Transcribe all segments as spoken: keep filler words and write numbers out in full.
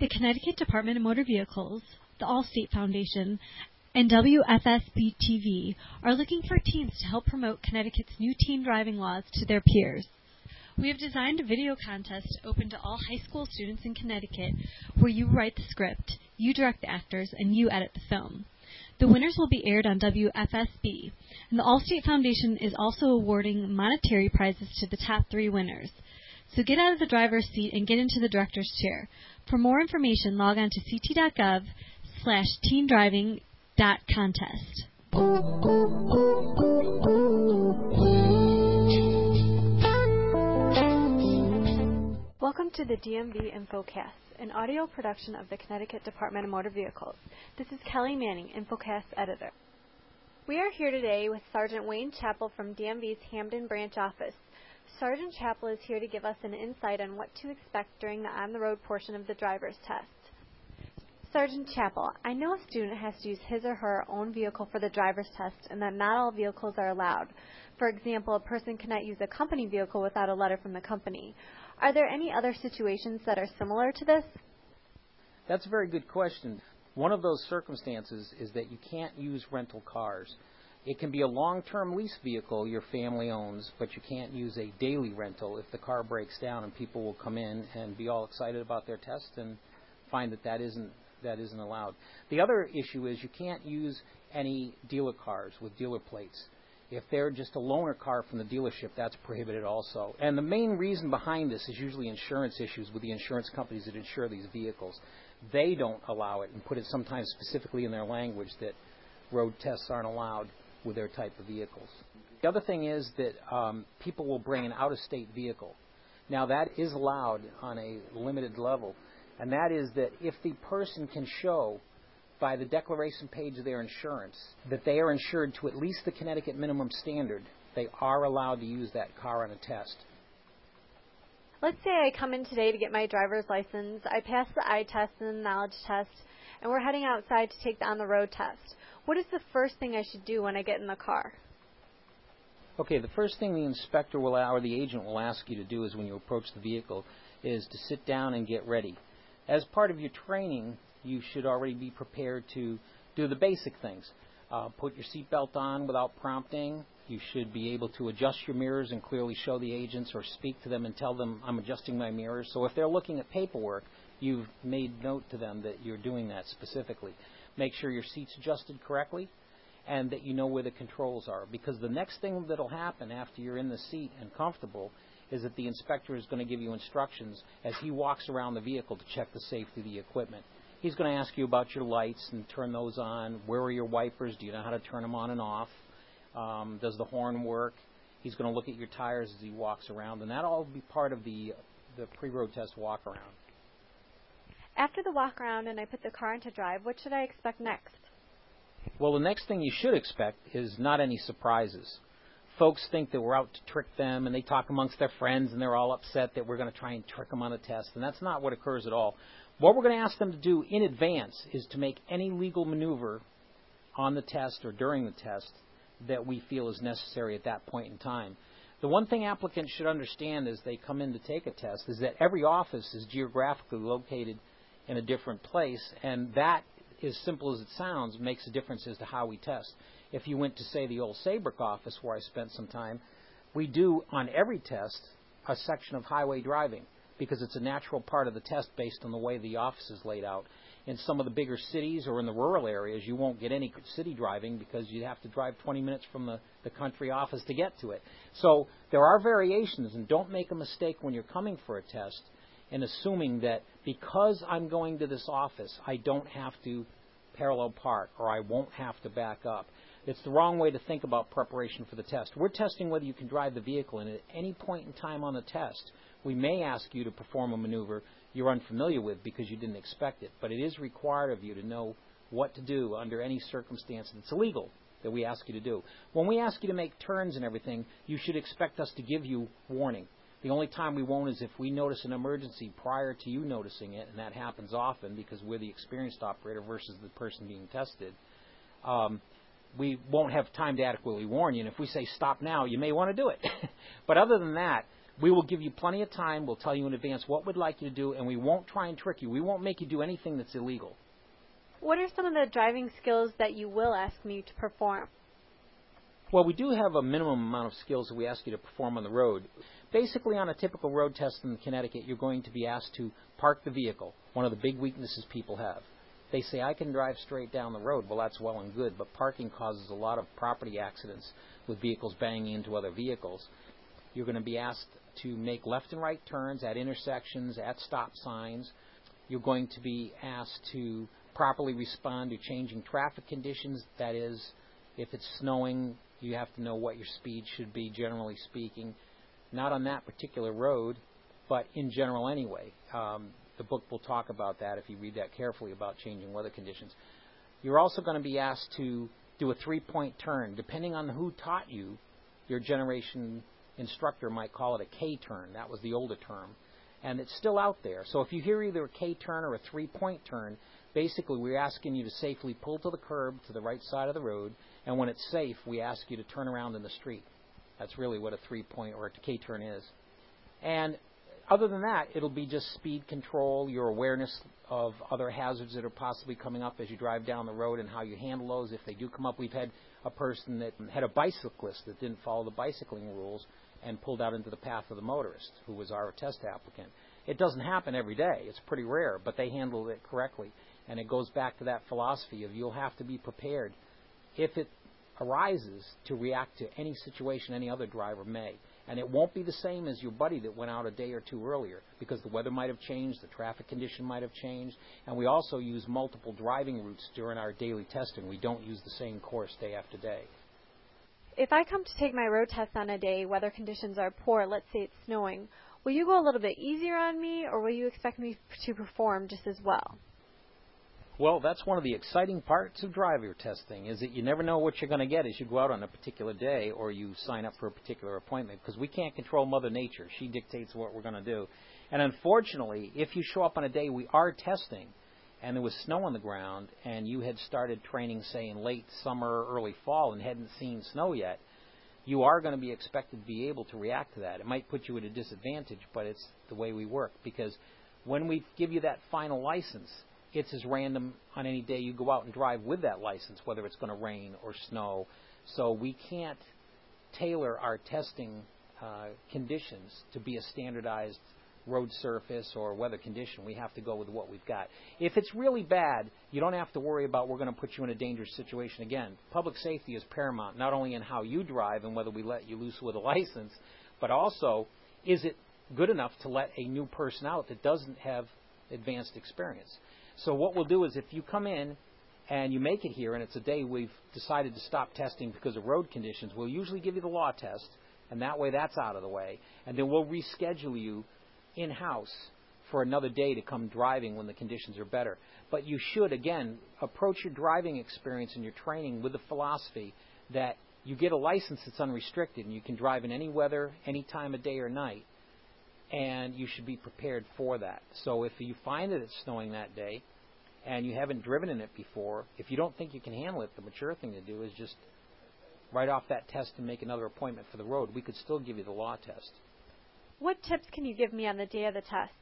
The Connecticut Department of Motor Vehicles, the Allstate Foundation, and W F S B T V are looking for teens to help promote Connecticut's new teen driving laws to their peers. We have designed a video contest open to all high school students in Connecticut where you write the script, you direct the actors, and you edit the film. The winners will be aired on W F S B, and the Allstate Foundation is also awarding monetary prizes to the top three winners. So get out of the driver's seat and get into the director's chair. For more information, log on to ct.gov slash teen driving dot contest. Welcome to the D M V InfoCast, an audio production of the Connecticut Department of Motor Vehicles. This is Kelly Manning, InfoCast editor. We are here today with Sergeant Wayne Chappell from D M V's Hamden branch office. Sergeant Chappell is here to give us an insight on what to expect during the on-the-road portion of the driver's test. Sergeant Chappell, I know a student has to use his or her own vehicle for the driver's test and that not all vehicles are allowed. For example, a person cannot use a company vehicle without a letter from the company. Are there any other situations that are similar to this? That's a very good question. One of those circumstances is that you can't use rental cars. It can be a long-term lease vehicle your family owns, but you can't use a daily rental if the car breaks down, and people will come in and be all excited about their test and find that that isn't, that isn't allowed. The other issue is you can't use any dealer cars with dealer plates. If they're just a loaner car from the dealership, that's prohibited also. And the main reason behind this is usually insurance issues with the insurance companies that insure these vehicles. They don't allow it and put it sometimes specifically in their language that road tests aren't allowed with their type of vehicles. The other thing is that um, people will bring an out-of-state vehicle. Now, that is allowed on a limited level, and that is that if the person can show by the declaration page of their insurance that they are insured to at least the Connecticut minimum standard, they are allowed to use that car on a test. Let's say I come in today to get my driver's license, I pass the eye test and the knowledge test, and we're heading outside to take the on-the-road test. What is the first thing I should do when I get in the car? Okay, the first thing the inspector will, or the agent will ask you to do is when you approach the vehicle is to sit down and get ready. As part of your training, you should already be prepared to do the basic things. Uh, put your seatbelt on without prompting. You should be able to adjust your mirrors and clearly show the agents or speak to them and tell them, I'm adjusting my mirrors. So if they're looking at paperwork, you've made note to them that you're doing that specifically. Make sure your seat's adjusted correctly and that you know where the controls are. Because the next thing that will happen after you're in the seat and comfortable is that the inspector is going to give you instructions as he walks around the vehicle to check the safety of the equipment. He's going to ask you about your lights and turn those on. Where are your wipers? Do you know how to turn them on and off? Um, does the horn work? He's going to look at your tires as he walks around, and that'll all be part of the, the pre-road test walk-around. After the walk-around and I put the car into drive, what should I expect next? Well, the next thing you should expect is not any surprises. Folks think that we're out to trick them, and they talk amongst their friends, and they're all upset that we're going to try and trick them on a test, and that's not what occurs at all. What we're going to ask them to do in advance is to make any legal maneuver on the test or during the test that we feel is necessary at that point in time. The one thing applicants should understand as they come in to take a test is that every office is geographically located in a different place, and that, as simple as it sounds, makes a difference as to how we test. If you went to, say, the old Saybrook office where I spent some time, we do on every test a section of highway driving because it's a natural part of the test based on the way the office is laid out. In some of the bigger cities or in the rural areas, you won't get any city driving because you have to drive twenty minutes from the, the country office to get to it. So there are variations, and don't make a mistake when you're coming for a test in assuming that because I'm going to this office, I don't have to parallel park or I won't have to back up. It's the wrong way to think about preparation for the test. We're testing whether you can drive the vehicle, and at any point in time on the test, we may ask you to perform a maneuver you're unfamiliar with because you didn't expect it. But it is required of you to know what to do under any circumstance that's illegal that we ask you to do. When we ask you to make turns and everything, you should expect us to give you warning. The only time we won't is if we notice an emergency prior to you noticing it, and that happens often because we're the experienced operator versus the person being tested. Um, we won't have time to adequately warn you, and if we say stop now, you may want to do it. But other than that, We will give you plenty of time. We'll tell you in advance what we'd like you to do, and we won't try and trick you. We won't make you do anything that's illegal. What are some of the driving skills that you will ask me to perform? Well, we do have a minimum amount of skills that we ask you to perform on the road. Basically, on a typical road test in Connecticut, you're going to be asked to park the vehicle, one of the big weaknesses people have. They say, I can drive straight down the road. Well, that's well and good, but parking causes a lot of property accidents with vehicles banging into other vehicles. You're going to be asked to make left and right turns at intersections, at stop signs. You're going to be asked to properly respond to changing traffic conditions. That is, if it's snowing, you have to know what your speed should be, generally speaking. Not on that particular road, but in general anyway. Um, the book will talk about that if you read that carefully about changing weather conditions. You're also going to be asked to do a three-point turn. Depending on who taught you, your generation instructor might call it a K-turn. That was the older term. And it's still out there. So if you hear either a K-turn or a three-point turn, basically we're asking you to safely pull to the curb to the right side of the road, and when it's safe, we ask you to turn around in the street. That's really what a three-point or a K-turn is. And other than that, it'll be just speed control, your awareness of other hazards that are possibly coming up as you drive down the road and how you handle those if they do come up. We've had a person that had a bicyclist that didn't follow the bicycling rules and pulled out into the path of the motorist, who was our test applicant. It doesn't happen every day. It's pretty rare, but they handled it correctly. And it goes back to that philosophy of you'll have to be prepared if it arises to react to any situation any other driver may. And it won't be the same as your buddy that went out a day or two earlier, because the weather might have changed, the traffic condition might have changed, and we also use multiple driving routes during our daily testing. We don't use the same course day after day. If I come to take my road test on a day weather conditions are poor, let's say it's snowing, will you go a little bit easier on me, or will you expect me to perform just as well? Well, that's one of the exciting parts of driver testing, is that you never know what you're going to get as you go out on a particular day or you sign up for a particular appointment, because we can't control Mother Nature. She dictates what we're going to do. And unfortunately, if you show up on a day we are testing and there was snow on the ground and you had started training, say, in late summer or early fall and hadn't seen snow yet, you are going to be expected to be able to react to that. It might put you at a disadvantage, but it's the way we work, because when we give you that final license, it's as random on any day you go out and drive with that license, whether it's going to rain or snow. So we can't tailor our testing uh, conditions to be a standardized road surface or weather condition. We have to go with what we've got. If it's really bad, you don't have to worry about we're going to put you in a dangerous situation again. Public safety is paramount, not only in how you drive and whether we let you loose with a license, but also, is it good enough to let a new person out that doesn't have advanced experience? So what we'll do is if you come in and you make it here and it's a day we've decided to stop testing because of road conditions, we'll usually give you the law test, and that way that's out of the way. And then we'll reschedule you in-house for another day to come driving when the conditions are better. But you should, again, approach your driving experience and your training with the philosophy that you get a license that's unrestricted and you can drive in any weather, any time of day or night. And you should be prepared for that. So if you find that it's snowing that day and you haven't driven in it before, if you don't think you can handle it, the mature thing to do is just write off that test and make another appointment for the road. We could still give you the law test. What tips can you give me on the day of the test?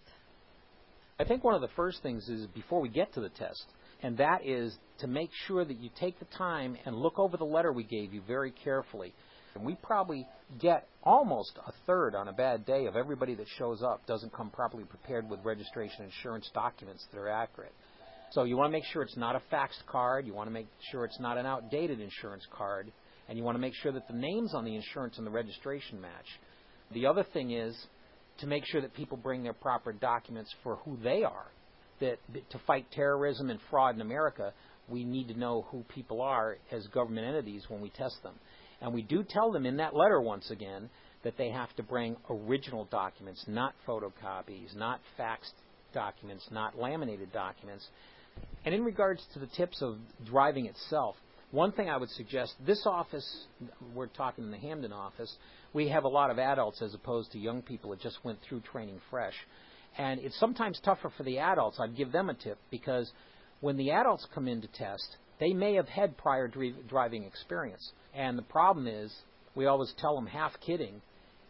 I think one of the first things is before we get to the test, and that is to make sure that you take the time and look over the letter we gave you very carefully. And we probably get almost a third on a bad day of everybody that shows up doesn't come properly prepared with registration insurance documents that are accurate. So you want to make sure it's not a faxed card. You want to make sure it's not an outdated insurance card. And you want to make sure that the names on the insurance and the registration match. The other thing is to make sure that people bring their proper documents for who they are. That, that to fight terrorism and fraud in America, we need to know who people are as government entities when we test them. And we do tell them in that letter, once again, that they have to bring original documents, not photocopies, not faxed documents, not laminated documents. And in regards to the tips of driving itself, one thing I would suggest, this office, we're talking in the Hamden office, we have a lot of adults as opposed to young people that just went through training fresh. And it's sometimes tougher for the adults. I'd give them a tip, because when the adults come in to test, they may have had prior dri- driving experience. And the problem is, we always tell them, half kidding,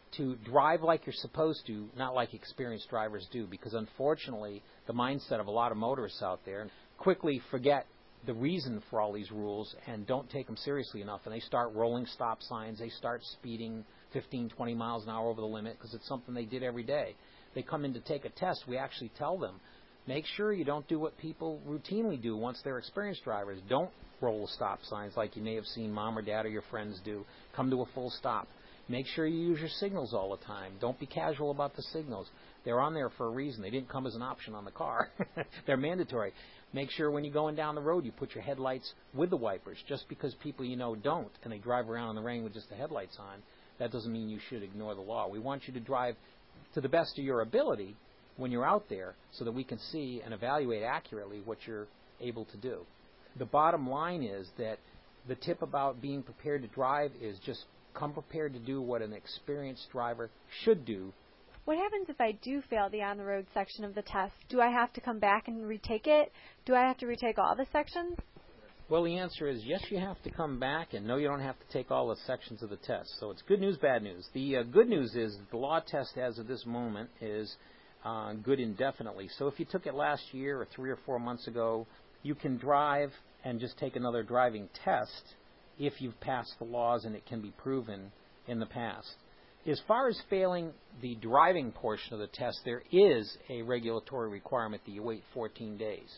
to drive like you're supposed to, not like experienced drivers do, because unfortunately the mindset of a lot of motorists out there quickly forget the reason for all these rules and don't take them seriously enough, and they start rolling stop signs, they start speeding fifteen, twenty miles an hour over the limit because it's something they did every day. They come in to take a test, we actually tell them, make sure you don't do what people routinely do once they're experienced drivers. Don't roll stop signs like you may have seen mom or dad or your friends do. Come to a full stop. Make sure you use your signals all the time. Don't be casual about the signals. They're on there for a reason. They didn't come as an option on the car. They're mandatory. Make sure when you're going down the road you put your headlights with the wipers. Just because people you know don't and they drive around in the rain with just the headlights on, that doesn't mean you should ignore the law. We want you to drive to the best of your ability when you're out there so that we can see and evaluate accurately what you're able to do. The bottom line is that the tip about being prepared to drive is just come prepared to do what an experienced driver should do. What happens if I do fail the on-the-road section of the test? Do I have to come back and retake it? Do I have to retake all the sections? Well, the answer is yes, you have to come back, and no, you don't have to take all the sections of the test. So it's good news, bad news. The uh, good news is the law test as of this moment is uh, good indefinitely. So if you took it last year or three or four months ago, you can drive and just take another driving test if you've passed the laws and it can be proven in the past. As far as failing the driving portion of the test, there is a regulatory requirement that you wait fourteen days.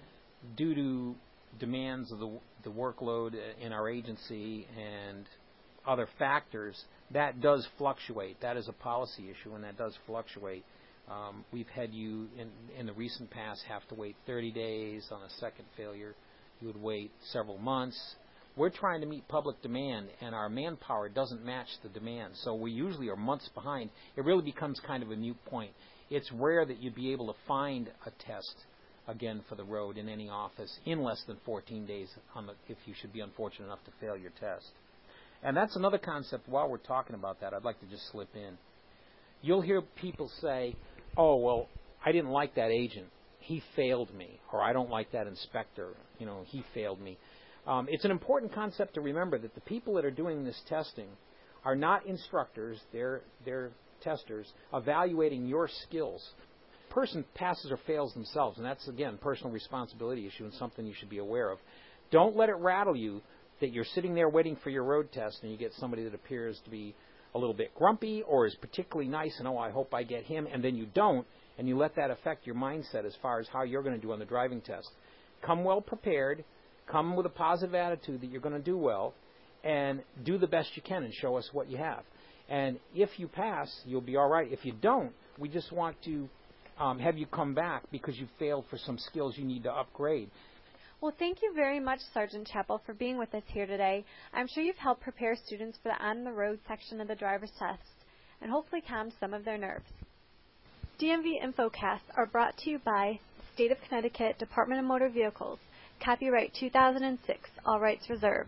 Due to demands of the, the workload in our agency and other factors, that does fluctuate. That is a policy issue, and that does fluctuate. Um, we've had you, in, in the recent past, have to wait thirty days on a second failure. You would wait several months. We're trying to meet public demand, and our manpower doesn't match the demand, so we usually are months behind. It really becomes kind of a moot point. It's rare that you'd be able to find a test again for the road in any office in less than fourteen days on the, if you should be unfortunate enough to fail your test. And that's another concept. While we're talking about that, I'd like to just slip in. You'll hear people say, oh, well, I didn't like that agent. He failed me. Or I don't like that inspector. You know, he failed me. Um, it's an important concept to remember that the people that are doing this testing are not instructors. They're, they're testers evaluating your skills. A person passes or fails themselves, and that's, again, personal responsibility issue and something you should be aware of. Don't let it rattle you that you're sitting there waiting for your road test and you get somebody that appears to be a little bit grumpy or is particularly nice and, oh, I hope I get him, and then you don't, and you let that affect your mindset as far as how you're going to do on the driving test. Come well prepared. Come with a positive attitude that you're going to do well, and do the best you can and show us what you have. And if you pass, you'll be all right. If you don't, we just want to um, have you come back because you failed for some skills you need to upgrade. Well, thank you very much, Sergeant Chappell, for being with us here today. I'm sure you've helped prepare students for the on-the-road section of the driver's test and hopefully calm some of their nerves. D M V InfoCasts are brought to you by State of Connecticut Department of Motor Vehicles. Copyright two thousand six, all rights reserved.